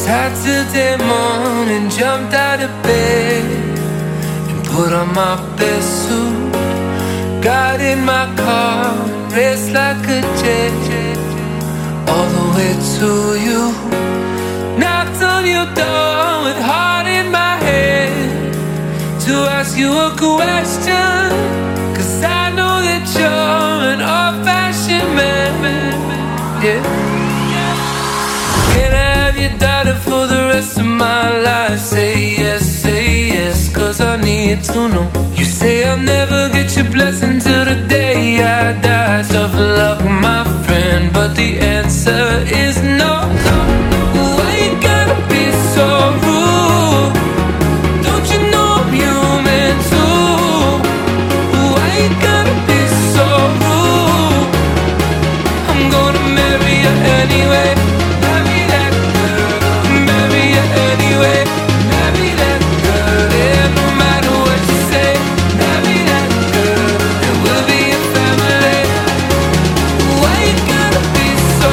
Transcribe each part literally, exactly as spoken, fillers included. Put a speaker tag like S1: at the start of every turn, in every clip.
S1: Saturday morning, jumped out of bed and put on my best suit. Got in my car and raced like a jet all the way to you. Knocked on your door with heart in my head to ask you a question, 'cause I know that you're an old-fashioned man. Yeah. Can I have your daughter for the rest of my life? Say yes, say yes, 'cause I need to know. You say I'll never get your blessing till the day I die. Tough luck, my friend, but the answer is no, no. Why you gotta be so rude? Don't you know I'm human too? Why you gotta be so rude? I'm gonna marry you anyway. Marry that girl. Marry you anyway. Marry that girl. Yeah, no matter what you say. Marry that girl, and we'll be a family. Why you gotta be so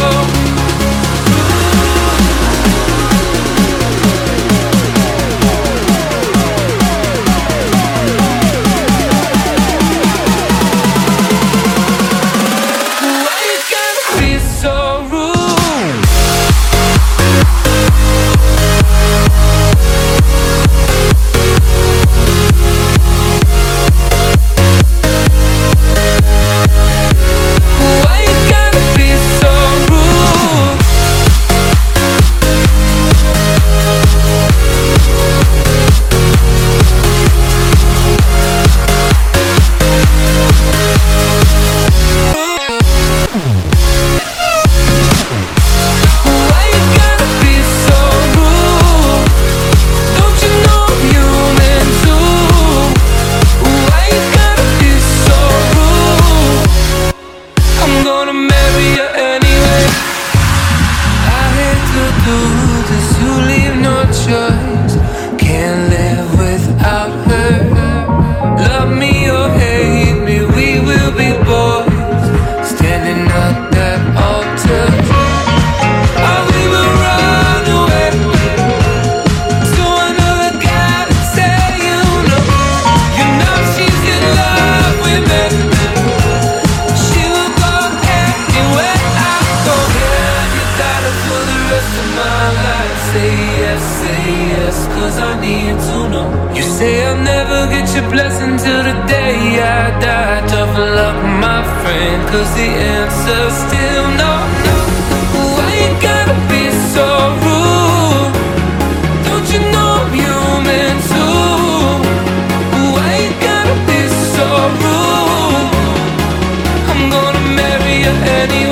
S1: Why you gotta be so rude? Why you gotta be so rude? Why you gotta be so rude? Don't you know I'm human too? Why you gotta be so rude? I'm gonna marry you anyway. I hate to do this, you leave no choice. Can't live without her. Love me or hate me, we will be boys, standing at that altar. Or we will run away to another guy to tell you no. You know she's in love with me. She will go anywhere I go. Yeah, you got her for the rest of my life. Say yes, say yes, 'cause I need to know. You say I'll never get your blessing till the day I die. Tough luck, my friend, 'cause the answer's still no, no. Why you gotta be so rude? Don't you know I'm human too? Why you gotta be so rude? I'm gonna marry you anyway.